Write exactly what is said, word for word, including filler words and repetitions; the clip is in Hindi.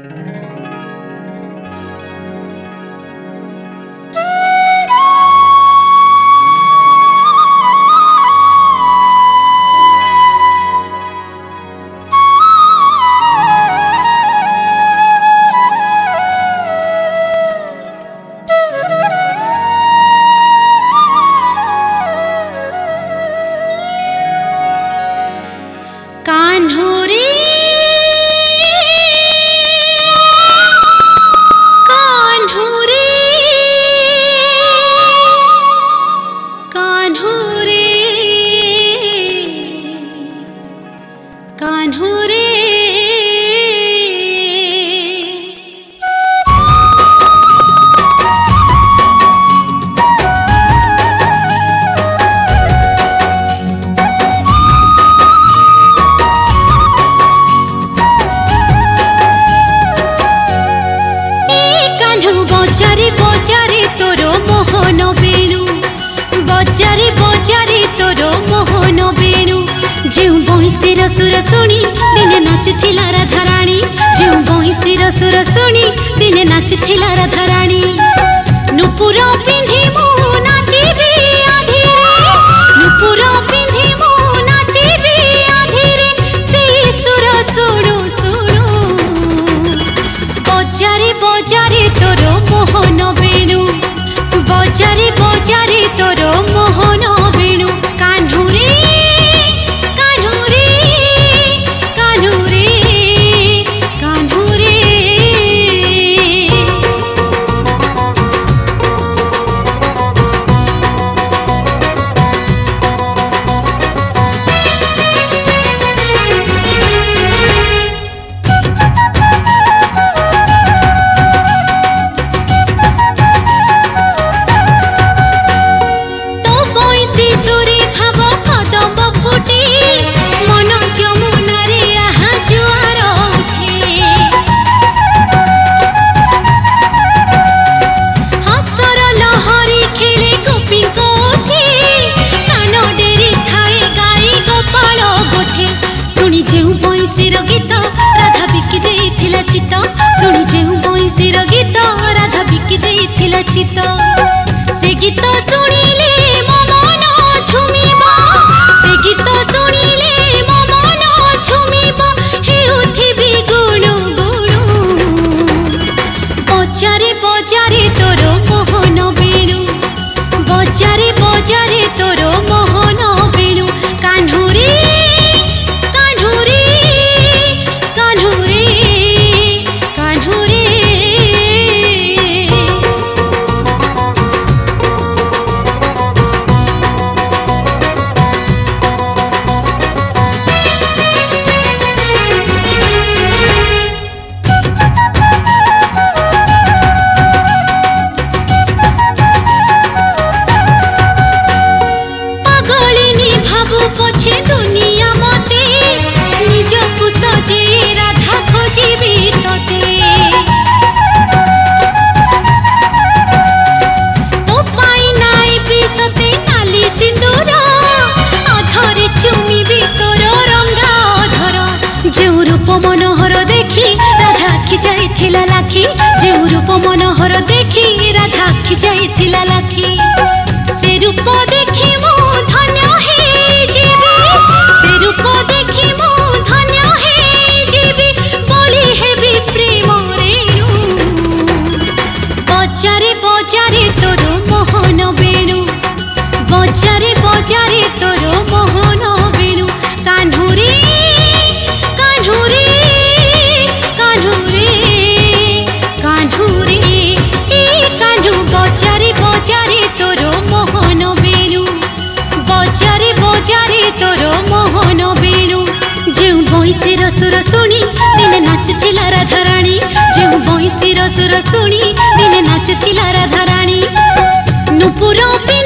बजारे बजारे तोरो मोहन बेणु बजारे बजारे तोरो मोहन बेणु जो बंशीर सुर शुणी दिने नाचुथिला राधाराणी जो बंशीर सुर शुणी दिने नाचुथिला राधाराणी नुपुर पिंधि मु नाचिबी आधिरे नुपुर पिंधि मु नाचिबी आधिरे से सुर शुणु शुणु बजारे बजारे तोरो मोहन बेणु बजारे बजारे तोरो मोहन बेणु कान्हू रे कान्हू रे कान्हू रे कान्हू रे चित से गीत शुणिले मो मन झुमिबा से गीत शुणिले मो मन झुमिबा हेउथिबी गुणु गुणु बजारे बजारे तोरो मोहन बेणु बजारे बजारे तोरो मोहन बेणु कान्हू रे कान्हू रे कान्हू रे कान्हू रे मनोहर देखी राधा आखि जाइथिला लाखी जो रूप मनोहर देखी राधा आखि जाइथिला लाखी से रूप देखी मु धन्य हे जीवी से रूप देखी मु धन्य हे जीवी बोली हेबी प्रेम रेणु बजारे बजारे तोरो मोहन बेणु बजारे बजारे तोरो मोहन बेणु कान्हू रे कान्हू रे कान्हू रे कान्हू रे ए कान्हू बजारे बजारे तोरो मोहन बेणु बजारे बजारे तोरो मोहन बेणु जो बंशीर सुर शुणी दिने नाचुथिला राधाराणी जो बंशीर सुर शुणी दिने नाचुथिला राधाराणी नुपुर